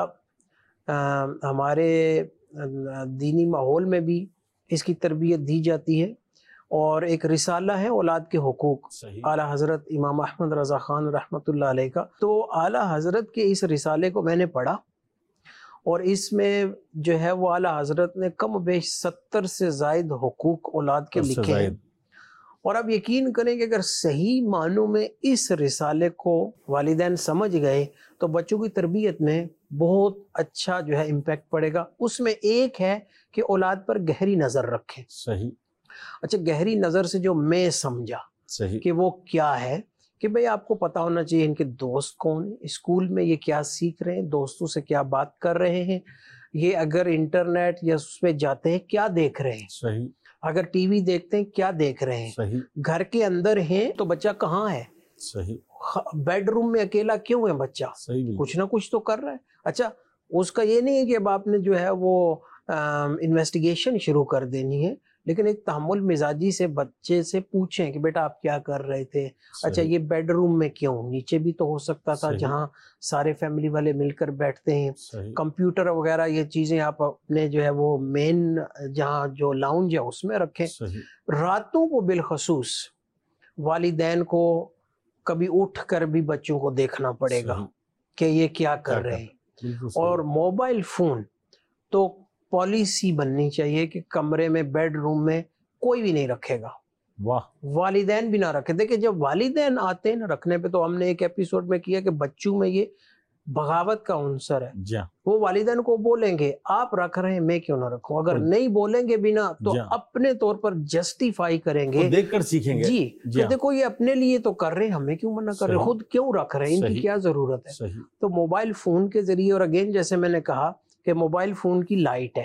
ہمارے دینی ماحول میں بھی اس کی تربیت دی جاتی ہے, اور ایک رسالہ ہے اولاد کے حقوق, اعلیٰ حضرت امام احمد رضا خان رحمۃ اللہ علیہ کا. تو اعلیٰ حضرت کے اس رسالے کو میں نے پڑھا, اور اس میں جو ہے وہ اعلیٰ حضرت نے کم و بیش 70 سے زائد حقوق اولاد کے لکھے ہیں. اور اب یقین کریں کہ اگر صحیح معنوں میں اس رسالے کو والدین سمجھ گئے تو بچوں کی تربیت میں بہت اچھا جو ہے امپیکٹ پڑے گا. اس میں ایک ہے کہ اولاد پر گہری نظر رکھیں. صحیح. اچھا, گہری نظر سے جو میں سمجھا کہ وہ کیا ہے, کہ بھئی آپ کو پتا ہونا چاہیے ان کے دوست کون ہیں, اسکول میں یہ کیا سیکھ رہے ہیں, دوستوں سے کیا بات کر رہے ہیں, یہ اگر انٹرنیٹ یا اس پہ جاتے ہیں کیا دیکھ رہے ہیں, صحیح, اگر ٹی وی دیکھتے ہیں کیا دیکھ رہے ہیں, صحیح, گھر کے اندر ہیں تو بچہ کہاں ہے, صحیح, بیڈ روم میں اکیلا کیوں ہے بچہ, صحیح, کچھ نہ کچھ تو کر رہا ہے. اچھا, اس کا یہ نہیں ہے کہ اب آپ نے جو ہے وہ انویسٹیگیشن شروع کر دینی ہے, لیکن ایک تحمل مزاجی سے بچے سے پوچھیں کہ بیٹا آپ کیا کر رہے تھے. اچھا, یہ بیڈ روم میں کیوں, نیچے بھی تو ہو سکتا تھا جہاں سارے فیملی والے مل کر بیٹھتے ہیں. کمپیوٹر وغیرہ یہ چیزیں آپ اپنے جو ہے وہ مین جہاں جو لاؤنج ہے اس میں رکھیں. راتوں کو بالخصوص والدین کو کبھی اٹھ کر بھی بچوں کو دیکھنا پڑے گا کہ یہ کیا کر رہے ہیں. اور موبائل فون تو پالیسی بننی چاہیے کہ کمرے میں بیڈ روم میں کوئی بھی نہیں رکھے گا, والدین بھی نہ رکھے. دیکھیں جب والدین آتے ہیں نا رکھنے پہ, تو ہم نے ایک ایپیسوڈ میں کیا کہ بچوں میں یہ بغاوت کا عنصر ہے. وہ والدین کو بولیں گے آپ رکھ رہے ہیں میں کیوں نہ رکھوں, اگر نہیں بولیں گے بھی نا تو اپنے طور پر جسٹیفائی کریں گے, دیکھ کر سیکھیں گے. جی, کہ دیکھو یہ اپنے لیے تو کر رہے ہیں, ہمیں کیوں منع کر رہے ہیں, خود کیوں رکھ رہے ہیں, ان کی کیا ضرورت ہے. تو موبائل فون کے ذریعے, اور اگین جیسے میں نے کہا کہ موبائل فون کی لائٹ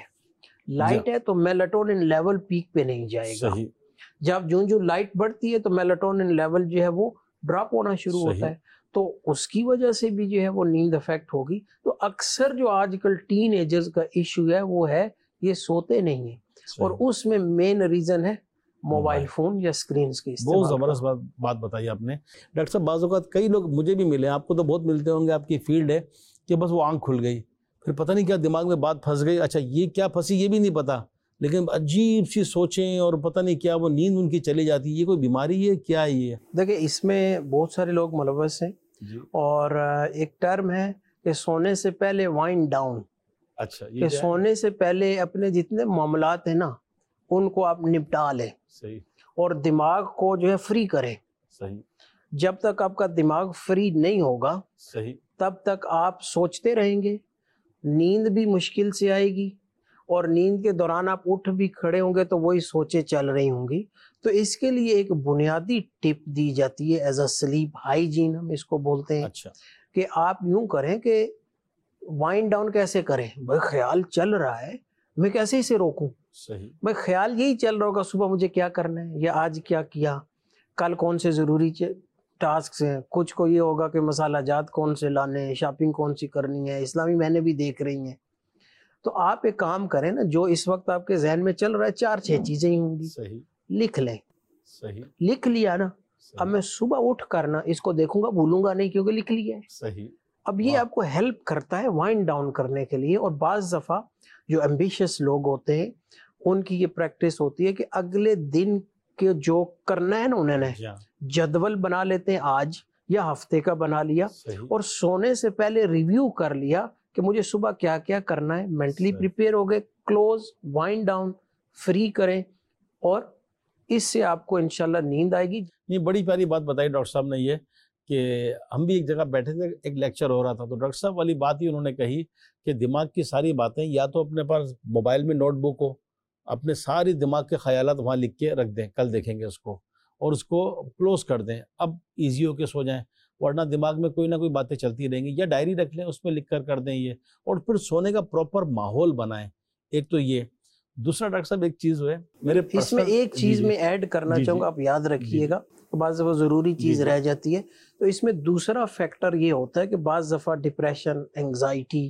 ہے تو میلاٹونن لیول پیک پہ نہیں جائے گا. جب جو لائٹ بڑھتی ہے تو میلاٹونن لیول جو ہے وہ ڈراپ ہونا شروع ہوتا ہے, تو اس کی وجہ سے بھی جو ہے وہ نیند افیکٹ ہوگی. تو اکثر جو آج کل ٹین ایجرز کا ایشو ہے وہ ہے یہ سوتے نہیں ہیں, اور اس میں مین ریزن ہے موبائل فون یا سکرینز کی استعمال. بہت زبردست بات بتائی آپ نے ڈاکٹر صاحب. بعض اوقات کئی لوگ مجھے بھی ملے, آپ کو تو بہت ملتے ہوں گے, آپ کی فیلڈ ہے, کہ بس وہ آنکھ کھل گئی, پھر پتہ نہیں کیا دماغ میں بات پھنس گئی. اچھا یہ کیا پھنسی یہ بھی نہیں پتا, لیکن عجیب سی سوچیں اور پتہ نہیں کیا وہ نیند ان کی چلی جاتی ہے. یہ کوئی بیماری ہے کیا ہے یہ؟ دیکھیں اس میں بہت سارے لوگ ملوث ہیں, اور ایک ٹرم ہے کہ سونے سے پہلے وائنڈ ڈاؤن. اچھا, کہ سونے سے پہلے اپنے جتنے معاملات ہیں نا ان کو آپ نپٹا لیں صحیح اور دماغ کو جو ہے فری کریں. صحیح جب تک آپ کا دماغ فری نہیں ہوگا صحیح تب تک آپ سوچتے رہیں گے, نیند بھی مشکل سے آئے گی, اور نیند کے دوران آپ اٹھ بھی کھڑے ہوں گے تو وہی سوچیں چل رہی ہوں گی. تو اس کے لیے ایک بنیادی ٹپ دی جاتی ہے ایز اے سلیپ ہائیجین, ہم اس کو بولتے ہیں, اچھا کہ آپ یوں کریں کہ وائنڈ ڈاؤن کیسے کریں. بھائی خیال چل رہا ہے, میں کیسے اسے روکوں. صحیح بھائی خیال یہی چل رہا ہوگا صبح مجھے کیا کرنا ہے, یا آج کیا کیا, کل کون سے ضروری ٹاسکس ہیں, کچھ کو یہ ہوگا کہ مسالہ جات کون سے لانے ہیں, شاپنگ کون سی کرنی ہے, اسلامی مہینے بھی دیکھ رہی ہیں. تو آپ ایک کام کریں نا, جو اس وقت آپ کے ذہن میں چل رہا ہے 4-6 چیزیں ہی ہوں گی, صحیح لکھ لیں. صحیح لکھ لیا نا, اب میں صبح اٹھ کر نا اس کو دیکھوں گا, بھولوں گا نہیں کیونکہ لکھ لیا ہے. صحیح اب یہ آپ کو ہیلپ کرتا ہے وائنڈ ڈاؤن کرنے کے لیے. اور بعض دفعہ جو ایمبیشس لوگ ہوتے ہیں ان کی یہ پریکٹس ہوتی ہے کہ اگلے دن کے جو کرنا ہے نا انہوں نے جدول بنا لیتے ہیں, آج یا ہفتے کا بنا لیا, صحیح اور سونے سے پہلے ریویو کر لیا کہ مجھے صبح کیا کیا کرنا ہے. مینٹلی پریپیئر ہو گئے, کلوز, وائنڈ ڈاؤن, فری کریں, اور اس سے آپ کو انشاءاللہ نیند آئے گی. یہ بڑی پیاری بات بتائی ڈاکٹر صاحب نے, یہ کہ ہم بھی ایک جگہ بیٹھے تھے, ایک لیکچر ہو رہا تھا, تو ڈاکٹر صاحب والی بات ہی انہوں نے کہی کہ دماغ کی ساری باتیں یا تو اپنے پاس موبائل میں نوٹ بک ہو, اپنے ساری دماغ کے خیالات وہاں لکھ کے رکھ دیں, کل دیکھیں گے اس کو, اور اس کو کلوز کر دیں, اب ایزی ہو کے سو جائیں, ورنہ دماغ میں کوئی نہ کوئی باتیں چلتی رہیں گی. یا ڈائری رکھ لیں, اس میں لکھ کر دیں یہ, اور پھر سونے کا پراپر ماحول بنائیں. ایک تو یہ. دوسرا ڈاکٹر صاحب ایک چیز ہے میرے اس میں ایک چیز میں ایڈ کرنا چاہوں گا, آپ یاد رکھیے گا, بعض دفعہ ضروری چیز رہ جاتی ہے. تو اس میں دوسرا فیکٹر یہ ہوتا ہے کہ بعض دفعہ ڈپریشن, انگزائٹی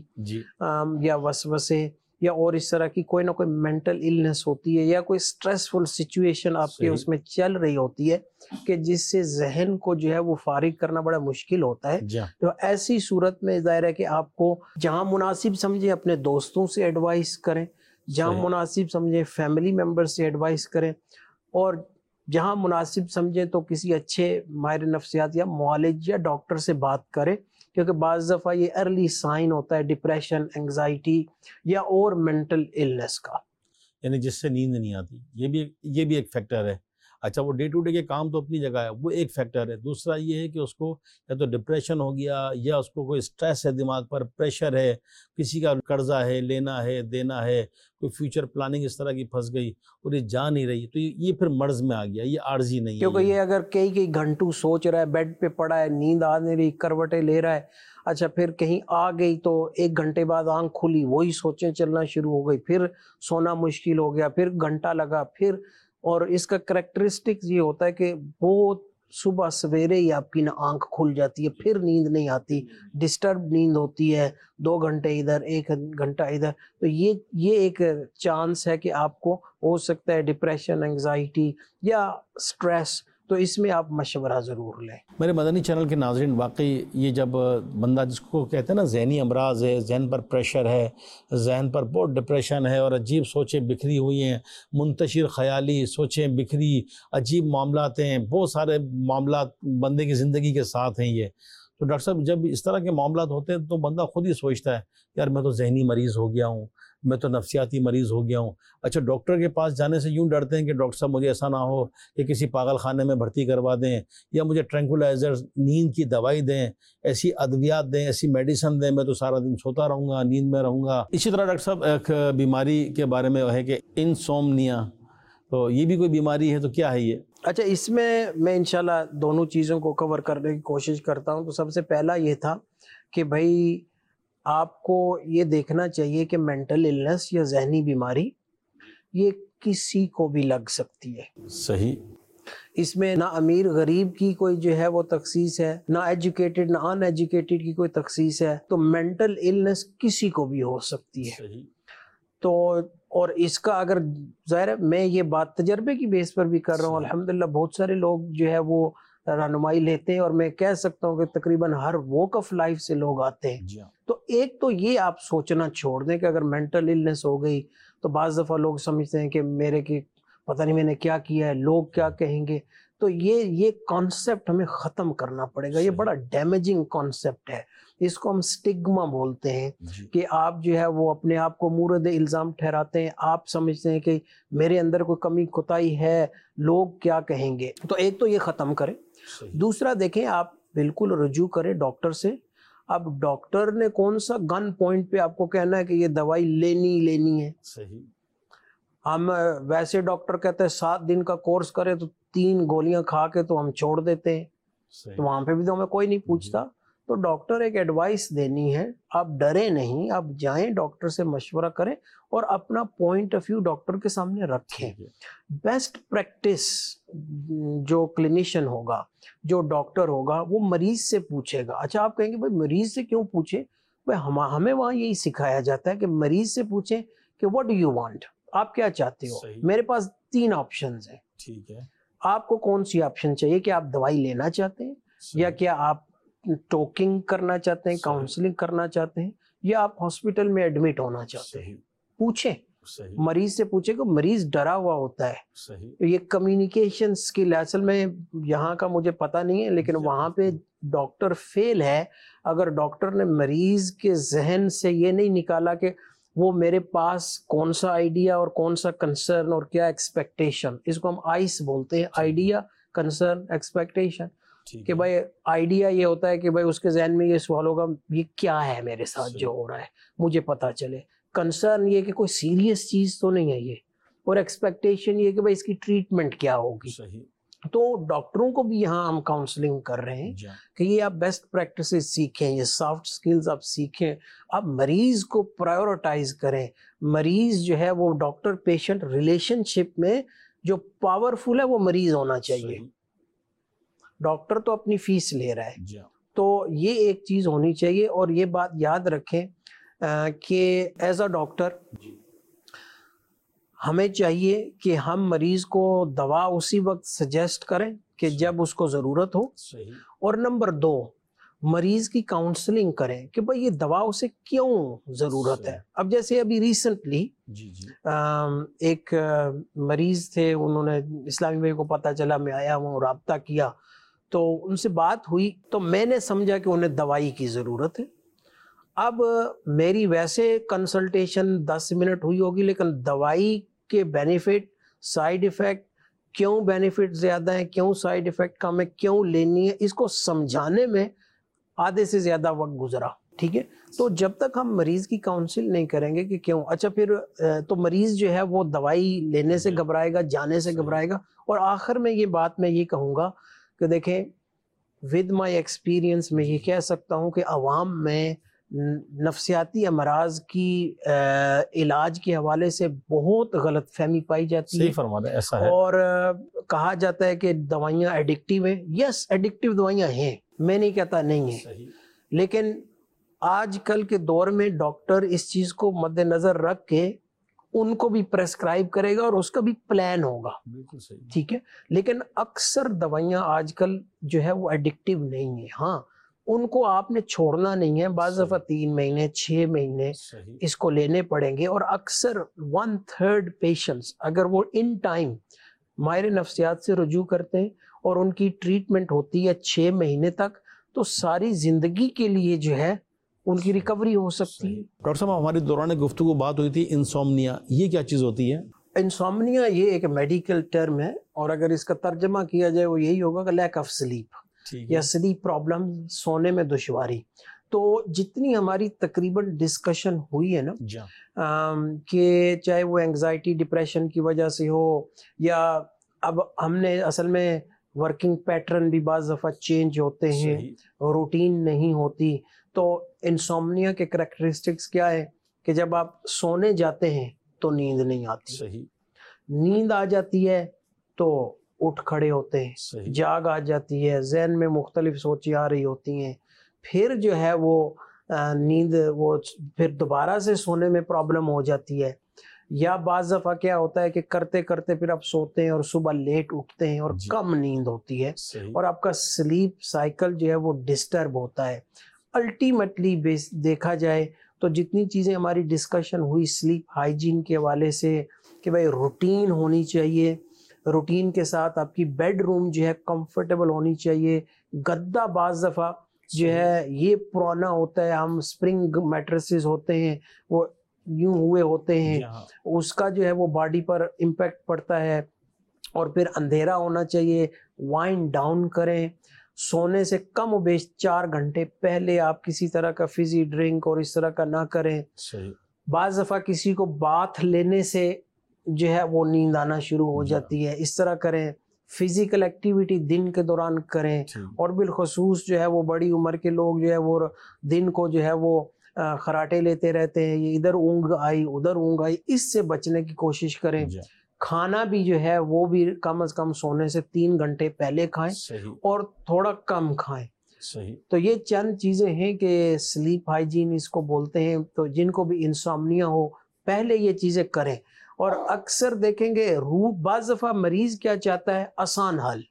یا وسوسے یا اور اس طرح کی کوئی نہ کوئی مینٹل النس ہوتی ہے, یا کوئی سٹریسفل سچویشن آپ کے اس میں چل رہی ہوتی ہے کہ جس سے ذہن کو جو ہے وہ فارغ کرنا بڑا مشکل ہوتا ہے. تو ایسی صورت میں ظاہر ہے کہ آپ کو جہاں مناسب سمجھے اپنے دوستوں سے ایڈوائس کریں, جہاں مناسب سمجھیں فیملی ممبر سے ایڈوائس کریں, اور جہاں مناسب سمجھیں تو کسی اچھے ماہر نفسیات یا معالج یا ڈاکٹر سے بات کریں, کیونکہ بعض دفعہ یہ ارلی سائن ہوتا ہے ڈپریشن, انگزائٹی یا اور مینٹل النس کا, یعنی جس سے نیند نہیں آتی. یہ بھی ایک فیکٹر ہے. اچھا, وہ ڈے ٹو ڈے کے کام تو اپنی جگہ ہے, وہ ایک فیکٹر ہے. دوسرا یہ ہے کہ اس کو یا تو ڈپریشن ہو گیا, یا اس کو کوئی سٹریس ہے, دماغ پر پریشر ہے, کسی کا قرضہ ہے, لینا ہے, دینا ہے, کوئی فیوچر پلاننگ اس طرح کی پھنس گئی اور یہ جا نہیں رہی, تو یہ پھر مرض میں آ گیا, یہ عارضی نہیں ہے. کیونکہ یہ اگر کئی گھنٹوں سوچ رہا ہے, بیڈ پہ پڑا ہے, نیند آ نہیں رہی, کروٹیں لے رہا ہے, اچھا پھر کہیں آ گئی تو 1 گھنٹے بعد آنکھ کھلی, وہی سوچیں چلنا شروع ہو گئی, پھر سونا مشکل ہو گیا, پھر گھنٹہ لگا, پھر. اور اس کا کریکٹرسٹکس یہ ہوتا ہے کہ بہت صبح سویرے ہی آپ کی آنکھ کھل جاتی ہے, پھر نیند نہیں آتی, ڈسٹرب نیند ہوتی ہے, 2 گھنٹے ادھر 1 گھنٹہ ادھر. تو یہ ایک چانس ہے کہ آپ کو ہو سکتا ہے ڈپریشن, انگزائٹی یا سٹریس. تو اس میں آپ مشورہ ضرور لیں. میرے مدنی چینل کے ناظرین, واقعی یہ جب بندہ جس کو کہتے ہیں نا ذہنی امراض ہے, ذہن پر پریشر ہے, ذہن پر بہت ڈپریشن ہے, اور عجیب سوچیں بکھری ہوئی ہیں, منتشر خیالی سوچیں بکھری, عجیب معاملات ہیں, بہت سارے معاملات بندے کی زندگی کے ساتھ ہیں یہ. تو ڈاکٹر صاحب جب اس طرح کے معاملات ہوتے ہیں تو بندہ خود ہی سوچتا ہے یار میں تو ذہنی مریض ہو گیا ہوں, میں تو نفسیاتی مریض ہو گیا ہوں. اچھا, ڈاکٹر کے پاس جانے سے یوں ڈرتے ہیں کہ ڈاکٹر صاحب مجھے ایسا نہ ہو کہ کسی پاگل خانے میں بھرتی کروا دیں, یا مجھے ٹرینکولائزر نیند کی دوائی دیں, ایسی ادویات دیں, ایسی میڈیسن دیں, میں تو سارا دن سوتا رہوں گا, نیند میں رہوں گا. اسی طرح ڈاکٹر صاحب ایک بیماری کے بارے میں ہے کہ انسومنیا, تو یہ بھی کوئی بیماری ہے, تو کیا ہے یہ؟ اچھا, اس میں انشاءاللہ دونوں چیزوں کو کور کرنے کی کوشش کرتا ہوں. تو سب سے پہلا یہ تھا کہ بھائی آپ کو یہ دیکھنا چاہیے کہ مینٹل النس یا ذہنی بیماری یہ کسی کو بھی لگ سکتی ہے. صحیح. اس میں نہ امیر غریب کی کوئی جو ہے وہ تخصیص ہے, نہ ایجوکیٹڈ نہ ان ایجوکیٹڈ کی کوئی تخصیص ہے. تو مینٹل النس کسی کو بھی ہو سکتی ہے. صحیح. تو اور اس کا اگر ظاہر ہے میں یہ بات تجربے کی بیس پر بھی کر رہا ہوں, الحمدللہ بہت سارے لوگ جو ہے وہ رہنمائی لیتے ہیں, اور میں کہہ سکتا ہوں کہ تقریباً ہر واک آف لائف سے لوگ آتے ہیں. تو ایک تو یہ آپ سوچنا چھوڑ دیں کہ اگر مینٹل النس ہو گئی تو بعض دفعہ لوگ سمجھتے ہیں کہ میرے کی پتہ نہیں میں نے کیا کیا ہے, لوگ کیا کہیں گے. تو یہ کانسیپٹ ہمیں ختم کرنا پڑے گا. یہ بڑا ڈیمیجنگ کانسیپٹ ہے, اس کو ہم سٹگما بولتے ہیں کہ آپ جو ہے وہ اپنے آپ کو مورد الزام ٹھہراتے ہیں. آپ سمجھتے ہیں کہ میرے اندر کوئی کمی کوتاہی ہے, لوگ کیا کہیں گے. تو ایک تو یہ ختم کریں. دوسرا دیکھیں, آپ بالکل رجوع کریں ڈاکٹر سے. اب ڈاکٹر نے کون سا گن پوائنٹ پہ آپ کو کہنا ہے کہ یہ دوائی لینی ہے. صحیح. ہم ویسے ڈاکٹر کہتے ہیں 7 دن کا کورس کرے تو 3 گولیاں کھا کے تو ہم چھوڑ دیتے ہیں. تو وہاں پہ بھی تو ہمیں کوئی نہیں پوچھتا. تو ڈاکٹر ایک ایڈوائس دینی ہے, آپ ڈریں نہیں, آپ جائیں ڈاکٹر سے مشورہ کریں اور اپنا پوائنٹ آف ویو ڈاکٹر کے سامنے رکھیں. بیسٹ پریکٹس جو کلینیشین ہوگا, جو ڈاکٹر ہوگا, وہ مریض سے پوچھے گا. اچھا آپ کہیں گے بھائی مریض سے کیوں پوچھے؟ ہمیں وہاں یہی سکھایا جاتا ہے کہ مریض سے پوچھیں کہ what do you want, آپ کیا چاہتے ہو. میرے پاس 3 آپشنز ہیں, ٹھیک ہے, آپ کو کون سی آپشن چاہیے؟ کہ آپ دوائی لینا چاہتے ہیں, یا کیا آپ ٹاکنگ کرنا چاہتے ہیں, کاؤنسلنگ کرنا چاہتے ہیں, یا آپ ہاسپٹل میں ایڈمٹ ہونا چاہتے ہیں. پوچھیں, مریض سے پوچھیں کہ مریض ڈرا ہوا ہوتا ہے. یہ کمیونیکیشن سکل اصل میں یہاں کا مجھے پتہ نہیں ہے, لیکن وہاں پہ ڈاکٹر فیل ہے اگر ڈاکٹر نے مریض کے ذہن سے یہ نہیں نکالا کہ وہ میرے پاس کون سا آئیڈیا اور کون سا کنسرن اور کیا ایکسپیکٹیشن. اس کو ہم آئس بولتے ہیں, آئیڈیا, کنسرن, ایکسپیکٹیشن. کہ بھائی آئیڈیا یہ ہوتا ہے کہ بھائی اس کے ذہن میں یہ سوال ہوگا یہ کیا ہے میرے ساتھ جو ہو رہا ہے, مجھے پتا چلے. کنسرن یہ کہ کوئی سیریس چیز تو نہیں ہے یہ, اور ایکسپیکٹیشن یہ کہ بھائی اس کی ٹریٹمنٹ کیا ہوگی. تو ڈاکٹروں کو بھی یہاں ہم کاؤنسلنگ کر رہے ہیں کہ یہ آپ بیسٹ پریکٹسز سیکھیں, یہ سافٹ سکلز آپ سیکھیں, آپ مریض کو پرائیورٹائز کریں. مریض جو ہے وہ ڈاکٹر پیشنٹ ریلیشن شپ میں جو پاورفل ہے وہ مریض ہونا چاہیے. ڈاکٹر تو اپنی فیس لے رہا ہے, تو یہ ایک چیز ہونی چاہیے. اور یہ بات یاد رکھیں کہ ایز اے ڈاکٹر ہمیں چاہیے کہ ہم مریض کو دوا اسی وقت سجیسٹ کریں کہ جب اس کو ضرورت ہو. اور نمبر 2, مریض کی کاؤنسلنگ کریں کہ بھئی یہ دوا اسے کیوں ضرورت ہے. اب جیسے ابھی ریسنٹلی ایک مریض تھے, انہوں نے اسلامی بھائی کو پتہ چلا, میں آیا ہوں, رابطہ کیا, تو ان سے بات ہوئی, تو میں نے سمجھا کہ انہیں دوائی کی ضرورت ہے. اب میری ویسے کنسلٹیشن 10 منٹ ہوئی ہوگی, لیکن دوائی کے بینیفٹ, سائیڈ ایفیکٹ, کیوں بینیفٹ زیادہ ہیں, کیوں سائیڈ ایفیکٹ کم ہے, کیوں لینی ہے, اس کو سمجھانے میں آدھے سے زیادہ وقت گزرا. ٹھیک ہے, تو جب تک ہم مریض کی کاؤنسل نہیں کریں گے کہ کیوں, اچھا پھر تو مریض جو ہے وہ دوائی لینے سے گھبرائے گا, جانے سے گھبرائے گا. اور آخر میں یہ بات میں یہ کہوں گا کہ دیکھیں ود مائی ایکسپیرینس میں یہ کہہ سکتا ہوں کہ عوام میں نفسیاتی امراض کی علاج کے حوالے سے بہت غلط فہمی پائی جاتی ہے. صحیح فرمایا, ایسا ہے. اور کہا جاتا ہے کہ دوائیاں ایڈکٹیو ہیں. یس, ایڈکٹیو دوائیاں ہیں, میں نہیں کہتا نہیں ہیں, لیکن آج کل کے دور میں ڈاکٹر اس چیز کو مد نظر رکھ کے ان کو بھی پریسکرائب کرے گا اور اس کا بھی پلان ہوگا. بالکل صحیح. ٹھیک ہے, لیکن اکثر دوائیاں آج کل جو ہے وہ ایڈکٹیو نہیں ہیں. ہاں, ان کو آپ نے چھوڑنا نہیں ہے, بعض دفعہ 3 مہینے 6 مہینے اس کو لینے پڑیں گے. اور اکثر 1/3 پیشنٹس اگر وہ ان ٹائم ماہر نفسیات سے رجوع کرتے ہیں اور ان کی ٹریٹمنٹ ہوتی ہے 6 مہینے تک, تو ساری زندگی کے لیے جو ہے ان کی ریکوری ہو سکتی ہے. ڈاکٹر صاحب, ہماری دوران گفتگو بات ہوئی تھی انسومنیا, یہ کیا چیز ہوتی ہے؟ انسومنیا یہ ایک میڈیکل ٹرم ہے, اور اگر اس کا ترجمہ کیا جائے وہ یہی ہوگا کہ لیک آف سلیپ یا سلیپ پرابلم, سونے میں دشواری. تو جتنی ہماری تقریباً ڈسکشن ہوئی ہے نا کہ چاہے وہ انگزائٹی ڈپریشن کی وجہ سے ہو, یا اب ہم نے اصل میں ورکنگ پیٹرن بھی بعض دفعہ چینج ہوتے ہیں, روٹین نہیں ہوتی. تو انسومنیا کے کریکٹرسٹکس کیا ہے کہ جب آپ سونے جاتے ہیں تو نیند نہیں آتی, نیند آ جاتی ہے تو اٹھ کھڑے ہوتے ہیں, جاگ آ جاتی ہے, ذہن میں مختلف سوچیں آ رہی ہوتی ہیں, پھر جو ہے وہ نیند, وہ پھر دوبارہ سے سونے میں پرابلم ہو جاتی ہے. یا بعض دفعہ کیا ہوتا ہے کہ کرتے کرتے پھر آپ سوتے ہیں اور صبح لیٹ اٹھتے ہیں اور کم نیند ہوتی ہے, اور آپ کا سلیپ سائیکل جو ہے وہ ڈسٹرب ہوتا ہے. الٹیمیٹلی دیکھا جائے تو جتنی چیزیں ہماری ڈسکشن ہوئی سلیپ ہائیجین کے حوالے سے کہ بھائی روٹین ہونی چاہیے, روٹین کے ساتھ آپ کی بیڈ روم جو ہے کمفرٹیبل ہونی چاہیے. گدا بعض دفعہ جو ہے یہ پرانا ہوتا ہے, ہم اسپرنگ میٹریسز ہوتے ہیں وہ یوں ہوئے ہوتے ہیں, اس کا جو ہے وہ باڈی پر امپیکٹ پڑتا ہے. اور پھر اندھیرا ہونا چاہیے, وائنڈ ڈاؤن کریں, سونے سے کم و بیش 4 گھنٹے پہلے آپ کسی طرح کا فزی ڈرنک اور اس طرح کا نہ کریں. بعض دفعہ کسی کو باتھ لینے سے جو ہے وہ نیند آنا شروع ہو جاتی ہے, اس طرح کریں. فزیکل ایکٹیویٹی دن کے دوران کریں, اور بالخصوص جو ہے وہ بڑی عمر کے لوگ جو ہے وہ دن کو جو ہے وہ خراٹے لیتے رہتے ہیں, یہ ادھر اونگ آئی ادھر اونگ آئی, اس سے بچنے کی کوشش کریں. کھانا بھی جو ہے وہ بھی کم از کم سونے سے 3 گھنٹے پہلے کھائیں اور تھوڑا کم کھائیں. تو یہ چند چیزیں ہیں کہ سلیپ ہائیجین اس کو بولتے ہیں. تو جن کو بھی انسومنیا ہو پہلے یہ چیزیں کریں. اور اکثر دیکھیں گے بعض دفعہ مریض کیا چاہتا ہے آسان حل,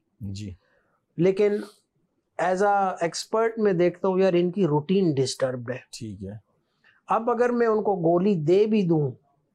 لیکن ایز اے ایکسپرٹ میں دیکھتا ہوں یار ان کی روٹین ڈسٹربڈ ہے. ٹھیک ہے, اب اگر میں ان کو گولی دے بھی دوں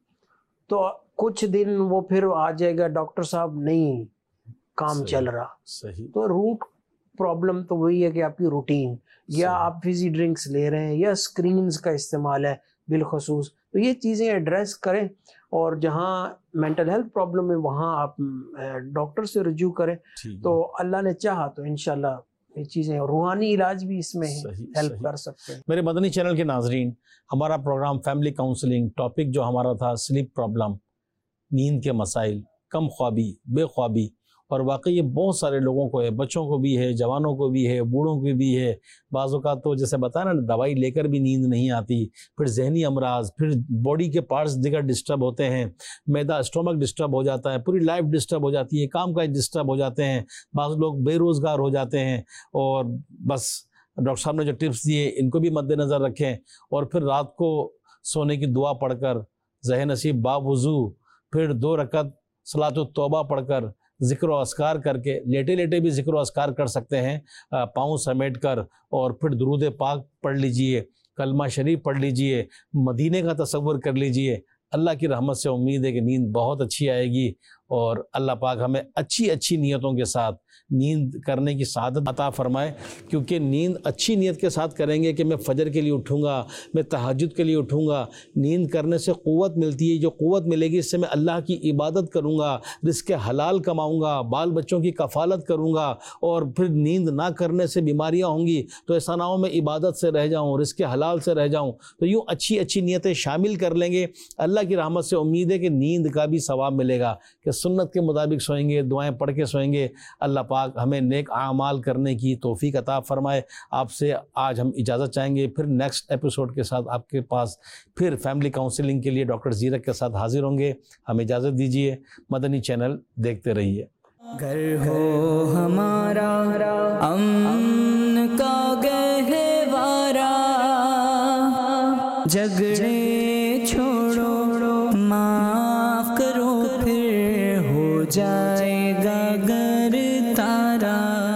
تو کچھ دن وہ پھر آ جائے گا ڈاکٹر صاحب نہیں کام چل رہا. تو روٹ پرابلم تو وہی ہے کہ آپ کی روٹین, یا آپ فزی ڈرنکس لے رہے ہیں, یا اسکرینز کا استعمال ہے بالخصوص. تو یہ چیزیں ایڈریس کریں, اور جہاں مینٹل ہیلتھ پرابلم ہے وہاں آپ ڈاکٹر سے رجوع کریں. تو اللہ نے چاہا تو انشاءاللہ یہ چیزیں, روحانی علاج بھی اس میں ہیلپ کر سکتے ہیں. میرے مدنی چینل کے ناظرین, ہمارا پروگرام فیملی کاؤنسلنگ, ٹاپک جو ہمارا تھا سلیپ پرابلم, نیند کے مسائل, کم خوابی, بے خوابی. اور واقعی یہ بہت سارے لوگوں کو ہے, بچوں کو بھی ہے, جوانوں کو بھی ہے, بوڑھوں کو بھی ہے. بعض اوقات تو جیسے بتایا نا دوائی لے کر بھی نیند نہیں آتی, پھر ذہنی امراض, پھر باڈی کے پارٹس دیگر ڈسٹرب ہوتے ہیں, معدہ اسٹومک ڈسٹرب ہو جاتا ہے, پوری لائف ڈسٹرب ہو جاتی ہے, کام کاج ڈسٹرب ہو جاتے ہیں, بعض لوگ بے روزگار ہو جاتے ہیں. اور بس ڈاکٹر صاحب نے جو ٹپس دیے ان کو بھی مد نظر رکھیں. اور پھر رات کو سونے کی دعا پڑھ کر ذہن نصیب باوضو, پھر 2 رکعت صلاۃ التوبہ پڑھ کر ذکر و اذکار کر کے, لیٹے لیٹے بھی ذکر و اذکار کر سکتے ہیں, پاؤں سمیٹ کر, اور پھر درود پاک پڑھ لیجئے, کلمہ شریف پڑھ لیجئے, مدینے کا تصور کر لیجئے. اللہ کی رحمت سے امید ہے کہ نیند بہت اچھی آئے گی, اور اللہ پاک ہمیں اچھی اچھی نیتوں کے ساتھ نیند کرنے کی سعادت عطا فرمائے. کیونکہ نیند اچھی نیت کے ساتھ کریں گے کہ میں فجر کے لیے اٹھوں گا, میں تہجد کے لیے اٹھوں گا. نیند کرنے سے قوت ملتی ہے, جو قوت ملے گی اس سے میں اللہ کی عبادت کروں گا, رزق حلال کماؤں گا, بال بچوں کی کفالت کروں گا. اور پھر نیند نہ کرنے سے بیماریاں ہوں گی, تو ایسا نہ ہو میں عبادت سے رہ جاؤں, رزق حلال سے رہ جاؤں. تو یوں اچھی اچھی نیتیں شامل کر لیں گے. اللہ کی رحمت سے امید ہے کہ نیند کا بھی ثواب ملے گا, کہ سنت کے مطابق سوئیں گے, دعائیں پڑھ کے سوئیں گے. اللہ پاک ہمیں نیک اعمال کرنے کی توفیق عطا فرمائے. آپ سے آج ہم اجازت چاہیں گے, پھر نیکسٹ ایپیسوڈ کے ساتھ آپ کے پاس پھر فیملی کاؤنسلنگ کے لیے ڈاکٹر زیرک کے ساتھ حاضر ہوں گے. ہمیں اجازت دیجیے, مدنی چینل دیکھتے رہیے. گھر ہو ہمارا امن کا گہوارہ, جھگڑے چھوڑو معاف کرو, پھر ہو جائے گا گھر تارا.